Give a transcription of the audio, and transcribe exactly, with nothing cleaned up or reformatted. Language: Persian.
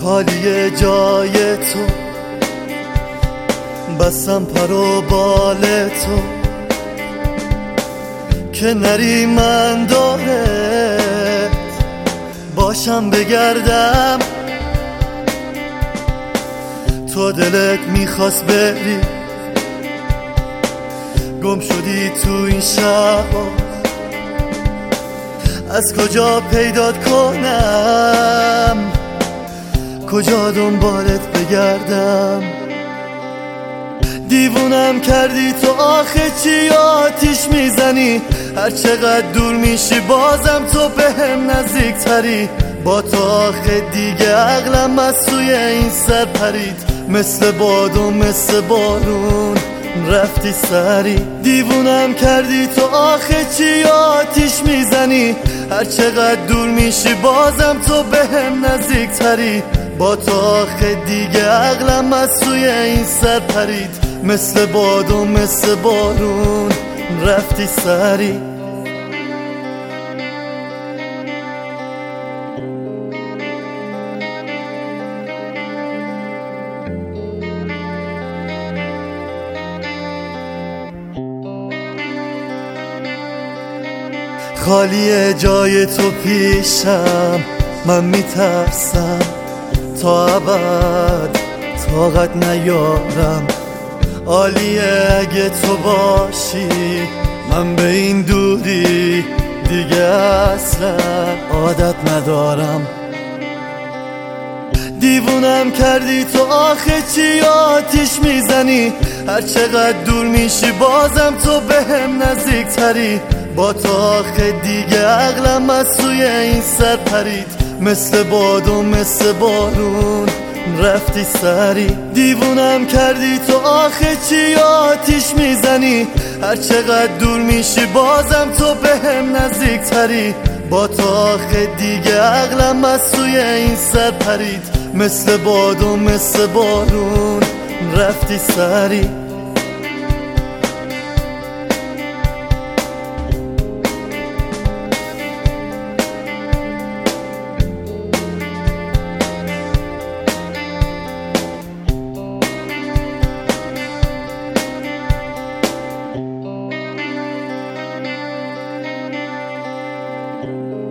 خالی جای تو، بستم پر و بال تو که نری من داره باشم بگردم. تو دلت میخواست بری، گم شدی تو این شب، از کجا پیدات کنم، کجا دنبالت بگردم. دیوونم کردی تو آخه چی آتیش میزنی، هر چقدر دور میشی بازم تو به هم نزدیک تری. با تو آخه دیگه عقلم از سوی این سر پرید، مثل باد و مثل بارون رفتی سری. دیوونم کردی تو آخه چی آتیش میزنی، هر چقدر دور میشی بازم تو به هم نزدیک تری. با تو آخه دیگه عقلم از سوی این سر پرید، مثل باد و مثل بارون رفتی سری. خالی جای تو پیشم، من میترسم تا ابد طاقت نیارم. عالیه اگه تو باشی، من به این دوری دیگه اصلا عادت ندارم. دیوونم کردی تو آخه چی آتیش میزنی، هر چقدر دور میشی بازم تو به هم نزدیک تری. با تو آخه دیگه عقلم از سوی این سر پرید، مثل باد و مثل بارون رفتی سری. دیوونم کردی تو آخه چی آتیش میزنی، هر چقدر دور میشی بازم تو به هم نزدیک تری. با تو آخه دیگه عقلم از سوی این سر پرید، مثل باد و مثل بارون رفتی سری. Thank you.